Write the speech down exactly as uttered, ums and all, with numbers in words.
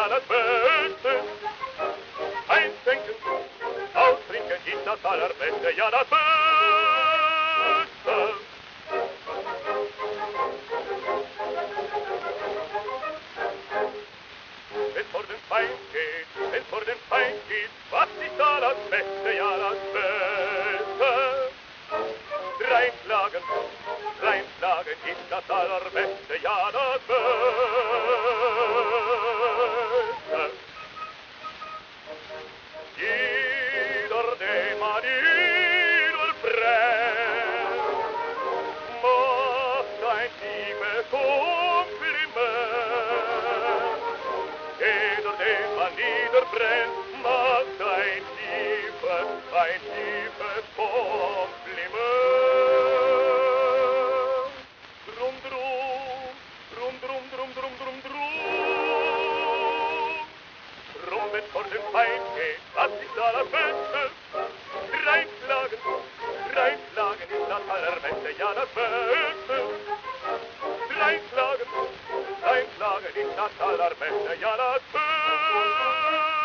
ja das Beste. Einschenken, austrinken ist das Allerbeste, ja das Beste. Wenn's vor den Feind geht, wenn's vor den Feind geht, was ist da das Beste, ja das Beste. Reinschlagen, reinschlagen ist das Allerbeste, ja das Beste. Jeder, dem an Idol brennt, macht ein tiefes Kompliment. Jeder, dem an Idol brennt, macht ein tiefes, ein tiefes Kompliment. Drum, drum, drum, drum, drum, drum, drum, drum. Drum, wenn's vor den Feind geht, was ist da das Beste? Reinschlagen, reinschlagen ist das Allerbeste, ja das Beste. Reinschlagen, reinschlagen ist das Allerbeste, ja das Beste.